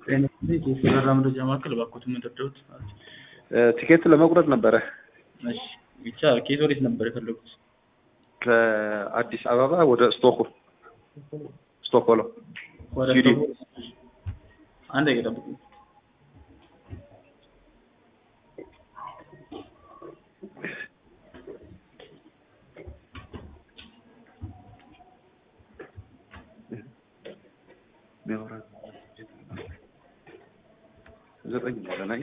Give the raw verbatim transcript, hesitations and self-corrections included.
እነዚህ የፌደራል መረጃ ማዕከል እባክዎት የምትረዱት? ቲኬት ለመቁረጥ ነበረ። እሺ ብቻ ከየት ወዴት ነበር የፈለጉት? ከአዲስ አበባ ወደ ስቶክሆልም ስቶክሆልም ወደ ስዊድን። ስቶክሆልም። አንድ ደቂቃ ጠብቁኝ። ዘጠኝ ላይ